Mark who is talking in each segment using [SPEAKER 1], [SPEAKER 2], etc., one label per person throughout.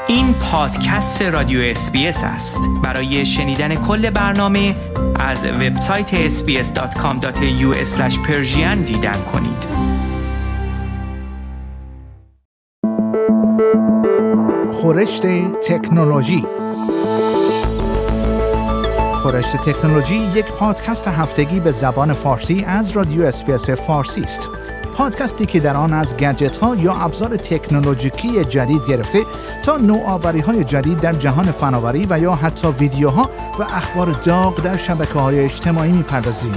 [SPEAKER 1] این پادکست رادیو SBS است. برای شنیدن کل برنامه از وبسایت sbs.com.au/persian دیدن کنید.
[SPEAKER 2] خورشت تکنولوژی. خورشت تکنولوژی یک پادکست هفتگی به زبان فارسی از رادیو اسپیس فارسی است. پادکستی که در آن از گجت‌ها یا ابزار تکنولوژیکی جدید گرفته تا نوآوری‌های جدید در جهان فناوری و یا حتی ویدیوها و اخبار داغ در شبکه‌های اجتماعی می‌پردازیم.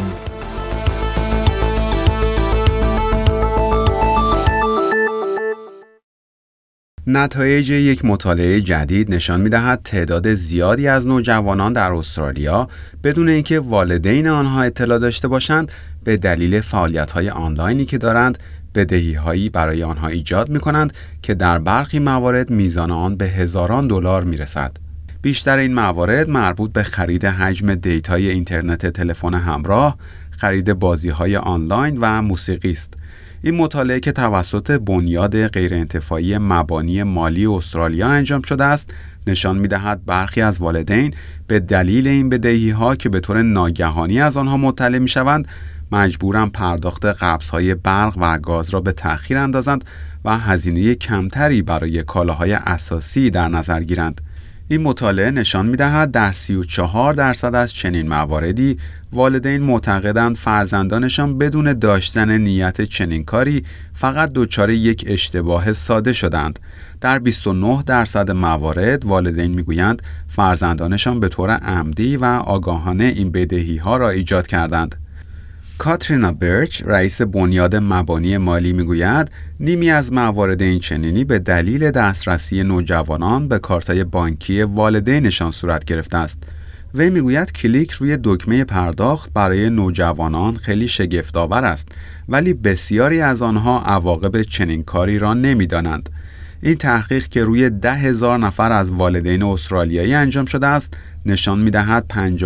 [SPEAKER 3] نتایج یک مطالعه جدید نشان می‌دهد تعداد زیادی از نوجوانان در استرالیا بدون اینکه والدین آنها اطلاع داشته باشند به دلیل فعالیت‌های آنلاینی که دارند بدهی‌هایی برای آنها ایجاد می‌کنند که در برخی موارد میزان آن به هزاران دلار می‌رسد. بیشتر این موارد مربوط به خرید حجم دیتای اینترنت تلفن همراه، خرید بازی‌های آنلاین و موسیقی است. این مطالعه که توسط بنیاد غیرانتفاعی مبانی مالی استرالیا انجام شده است، نشان می‌دهد برخی از والدین به دلیل این بدهی‌ها که به طور ناگهانی از آنها مطلع می‌شوند، مجبورند پرداخت قبض‌های برق و گاز را به تأخیر اندازند و هزینه کمتری برای کالاهای اساسی در نظر گیرند. این مطالعه نشان می‌دهد در 34% از چنین مواردی والدین معتقدند فرزندانشان بدون داشتن نیت چنین کاری فقط دچار یک اشتباه ساده شدند. در 29% موارد والدین می‌گویند فرزندانشان به طور عمدی و آگاهانه این بدهی‌ها را ایجاد کردند. کاترینا برچ، رئیس بنیاد مبانی مالی میگوید نیمی از موارد این چنینی به دلیل دسترسی نوجوانان به کارت‌های بانکی والدینشان صورت گرفته است. وی میگوید کلیک روی دکمه پرداخت برای نوجوانان خیلی شگفت‌آور است، ولی بسیاری از آنها عواقب چنین کاری را نمی‌دانند. این تحقیق که روی 10,000 نفر از والدین استرالیایی انجام شده است، نشان می‌دهد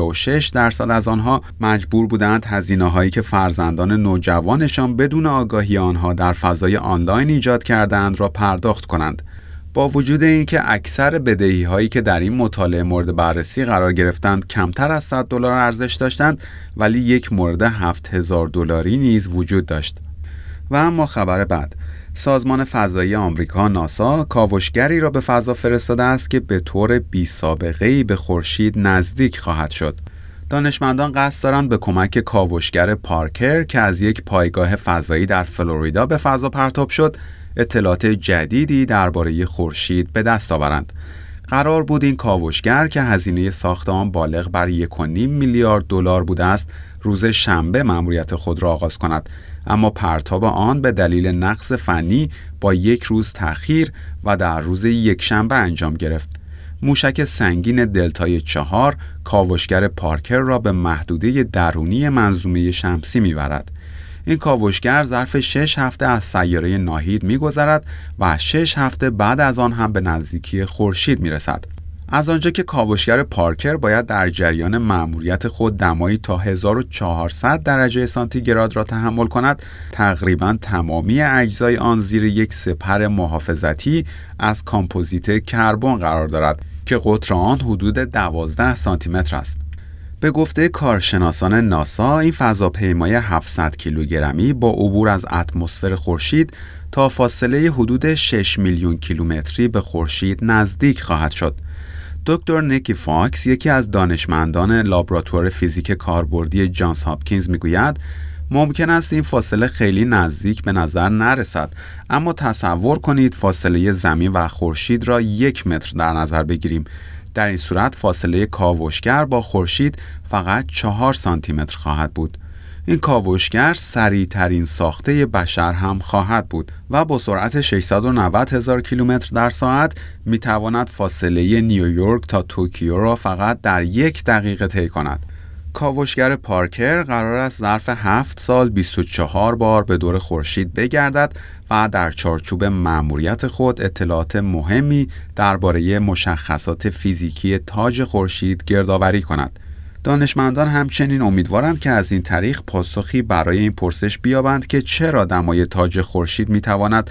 [SPEAKER 3] 56% از آنها مجبور بودند هزینه‌هایی که فرزندان نوجوانشان بدون آگاهی آنها در فضای آنلاین ایجاد کردند را پرداخت کنند. با وجود اینکه اکثر بدهی‌هایی که در این مطالعه مورد بررسی قرار گرفتند کمتر از $100 ارزش داشتند، ولی یک مورد $7,000 نیز وجود داشت. و اما خبر بعد، سازمان فضایی آمریکا ناسا کاوشگری را به فضا فرستاده است که به طور بی‌سابقه‌ای به خورشید نزدیک خواهد شد. دانشمندان قصد دارند به کمک کاوشگر پارکر که از یک پایگاه فضایی در فلوریدا به فضا پرتاب شد، اطلاعات جدیدی درباره خورشید به دست آورند. قرار بود این کاوشگر که هزینه ساخت آن بالغ بر 1.5 میلیارد دلار بوده است، روز شنبه مأموریت خود را آغاز کند، اما پرتاب آن به دلیل نقص فنی با یک روز تأخیر و در روز یکشنبه انجام گرفت. موشک سنگین دلتای 4 کاوشگر پارکر را به محدوده درونی منظومه شمسی می‌برد. این کاوشگر ظرف 6 هفته از سیاره ناهید می‌گذرد و 6 هفته بعد از آن هم به نزدیکی خورشید می‌رسد. از آنجا که کاوشگر پارکر باید در جریان مأموریت خود دمایی تا 1400 درجه سانتیگراد را تحمل کند، تقریباً تمامی اجزای آن زیر یک سپر محافظتی از کامپوزیت کربن قرار دارد که قطر آن حدود 12 سانتی متر است. به گفته کارشناسان ناسا، این فضاپیمای 700 کیلوگرمی با عبور از اتمسفر خورشید تا فاصله حدود 6 میلیون کیلومتری به خورشید نزدیک خواهد شد. دکتر نیکی فاکس، یکی از دانشمندان لابراتوار فیزیک کاربردی جانز هاپکینز میگوید ممکن است این فاصله خیلی نزدیک به نظر نرسد، اما تصور کنید فاصله زمین و خورشید را 1 متر در نظر بگیریم. در این صورت فاصله کاوشگر با خورشید فقط 4 سانتی متر خواهد بود. این کاوشگر سریع‌ترین ساخته بشر هم خواهد بود و با سرعت 690,000 کیلومتر در ساعت میتواند فاصله نیویورک تا توکیو را فقط در 1 دقیقه طی کند. کاوشگر پارکر قرار است ظرف 7 سال 24 بار به دور خورشید بگردد و در چارچوب مأموریت خود اطلاعات مهمی درباره مشخصات فیزیکی تاج خورشید گردآوری کند. دانشمندان همچنین امیدوارند که از این طریق پاسخی برای این پرسش بیابند که چرا دمای تاج خورشید میتواند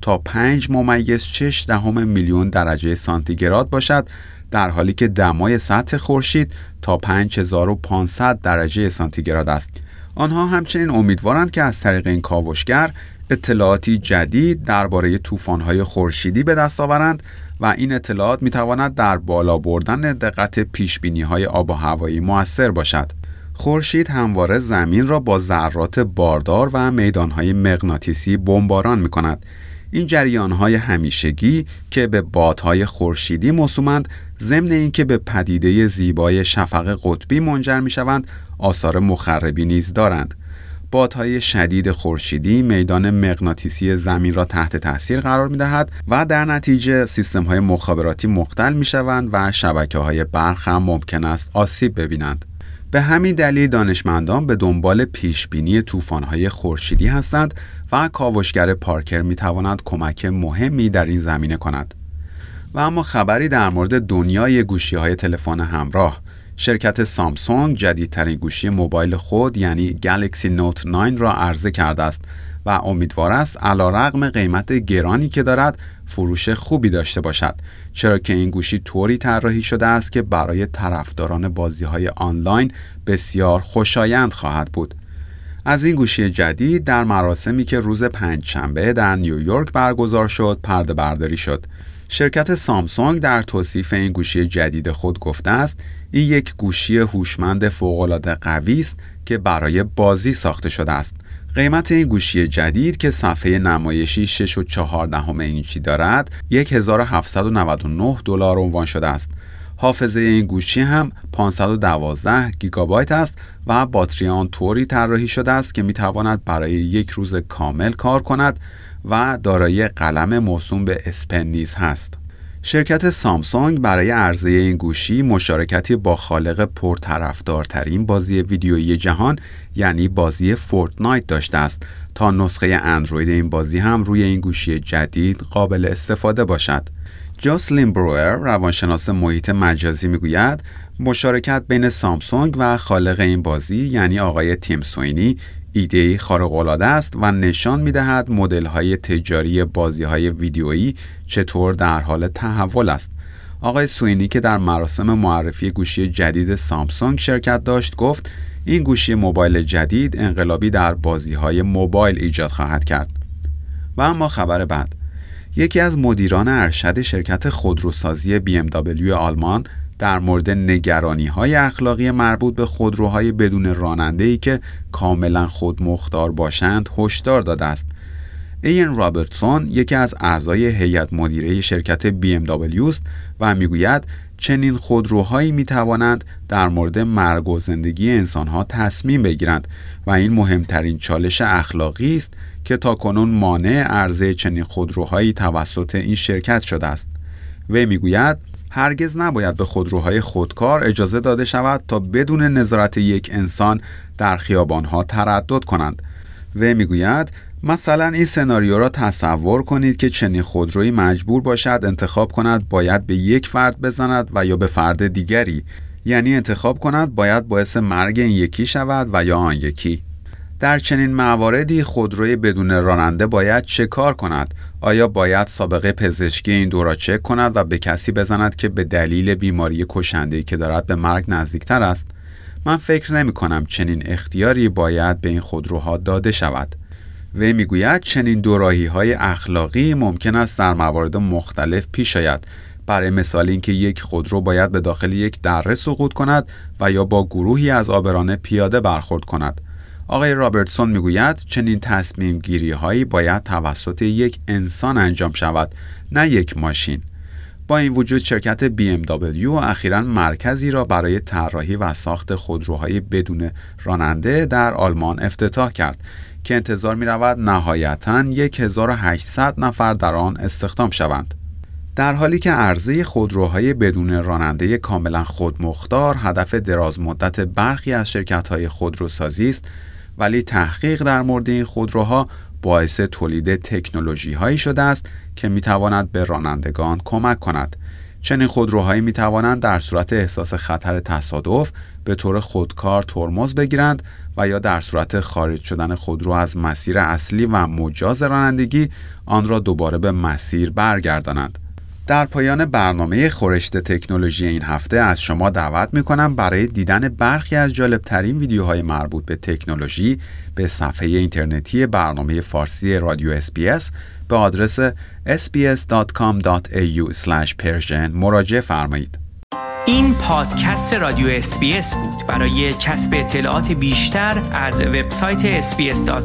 [SPEAKER 3] تا 5.6 میلیون درجه سانتیگراد باشد، در حالی که دمای سطح خورشید تا 5500 درجه سانتیگراد است. آنها همچنین امیدوارند که از طریق این کاوشگر اطلاعاتی جدید درباره طوفان‌های خورشیدی به دست آورند و این اطلاعات می‌تواند در بالا بردن دقت پیش‌بینی‌های آب و هوایی مؤثر باشد. خورشید همواره زمین را با ذرات باردار و میدان‌های مغناطیسی بمباران می‌کند. این جریان‌های همیشگی که به بادهای خورشیدی موسومند، ضمن اینکه به پدیده زیبای شفق قطبی منجر می‌شوند، آثار مخربی نیز دارند. بادهای شدید خورشیدی میدان مغناطیسی زمین را تحت تاثیر قرار می‌دهد و در نتیجه سیستم‌های مخابراتی مختل می‌شوند و شبکه‌های برق هم ممکن است آسیب ببینند. به همین دلیل دانشمندان به دنبال پیشبینی طوفان‌های خورشیدی هستند و کاوشگر پارکر می‌تواند کمک مهمی در این زمینه کند. و اما خبری در مورد دنیای گوشی‌های تلفن همراه. شرکت سامسونگ جدیدترین گوشی موبایل خود یعنی گلکسی نوت 9 را عرضه کرده است و امیدوار است علیرغم قیمت گرانی که دارد فروش خوبی داشته باشد، چرا که این گوشی طوری طراحی شده است که برای طرفداران بازی‌های آنلاین بسیار خوشایند خواهد بود. از این گوشی جدید در مراسمی که روز پنجشنبه در نیویورک برگزار شد پرده برداری شد. شرکت سامسونگ در توصیف این گوشی جدید خود گفته است این یک گوشی هوشمند فوق‌العاده قوی است که برای بازی ساخته شده است. قیمت این گوشی جدید که صفحه نمایشی 6.4 اینچی دارد $1799 عنوان شده است. حافظه این گوشی هم 512 گیگابایت است و باتری آن طوری طراحی شده است که میتواند برای یک روز کامل کار کند و دارای قلم موسوم به S Pen نیز هست. شرکت سامسونگ برای عرضه این گوشی مشارکتی با خالق پرطرفدارترین بازی ویدیویی جهان یعنی بازی فورتنایت داشته است تا نسخه اندروید این بازی هم روی این گوشی جدید قابل استفاده باشد. جوسلین بروئر روانشناس محیط مجازی میگوید مشارکت بین سامسونگ و خالق این بازی یعنی آقای تیم سوینی ایده‌ای خارق‌العاده است و نشان می‌دهد مدل‌های تجاری بازی‌های ویدیویی چطور در حال تحول است. آقای سوینی که در مراسم معرفی گوشی جدید سامسونگ شرکت داشت گفت این گوشی موبایل جدید انقلابی در بازی‌های موبایل ایجاد خواهد کرد. و اما خبر بعد، یکی از مدیران ارشد شرکت خودروسازی BMW آلمان در مورد نگرانی‌های اخلاقی مربوط به خودروهای بدون راننده‌ای که کاملا خودمختار باشند هشدار داده است. این رابرتسون یکی از اعضای هیئت مدیره شرکت BMW است و میگوید چنین خودروهایی میتوانند در مورد مرگ و زندگی انسانها تصمیم بگیرند و این مهمترین چالش اخلاقی است که تاکنون مانع عرضه چنین خودروهایی توسط این شرکت شده است. و میگوید هرگز نباید به خودروهای خودکار اجازه داده شود تا بدون نظارت یک انسان در خیابانها تردد کنند. و میگوید مثلا این سناریو را تصور کنید که چنین خودرویی مجبور باشد انتخاب کند باید به یک فرد بزند و یا به فرد دیگری، یعنی انتخاب کند باید باعث مرگ این یکی شود و یا آن یکی. در چنین مواردی خودروی بدون راننده باید چه کار کند؟ آیا باید سابقه پزشکی این دو را چک کند و به کسی بزند که به دلیل بیماری کشنده‌ای که دارد به مرگ نزدیکتر است؟ من فکر نمی کنم چنین اختیاری باید به این خودروها داده شود. و میگوید چنین دوراهی‌های اخلاقی ممکن است در موارد مختلف پیش آید. برای مثال اینکه یک خودرو باید به داخل یک دره سقوط کند و یا با گروهی از عابران پیاده برخورد کند. آقای رابرتسون میگوید چنین تصمیم گیری هایی باید توسط یک انسان انجام شود، نه یک ماشین. با این وجود شرکت BMW اخیراً مرکزی را برای طراحی و ساخت خودروهای بدون راننده در آلمان افتتاح کرد که انتظار می رود نهایتاً 1800 نفر در آن استخدام شوند. در حالی که عرضه خودروهای بدون راننده کاملا خودمختار هدف دراز مدت برخی از شرکت‌های خودروسازی است، ولی تحقیق در مورد این خودروها باعث تولید تکنولوژی‌هایی شده است که می‌تواند به رانندگان کمک کند. چنین خودروهایی می‌توانند در صورت احساس خطر تصادف به طور خودکار ترمز بگیرند و یا در صورت خارج شدن خودرو از مسیر اصلی و مجاز رانندگی آن را دوباره به مسیر برگردانند. در پایان برنامه خورشت تکنولوژی این هفته از شما دعوت می‌کنم برای دیدن برخی از جالب‌ترین ویدیوهای مربوط به تکنولوژی به صفحه اینترنتی برنامه فارسی رادیو SBS به آدرس sbs.com.au/persian مراجعه فرمایید.
[SPEAKER 1] این پادکست رادیو SBS بود. برای کسب اطلاعات بیشتر از وبسایت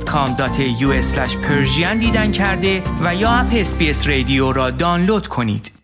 [SPEAKER 1] sbs.com.au/persian دیدن کرده و یا اپ SBS رادیو را دانلود کنید.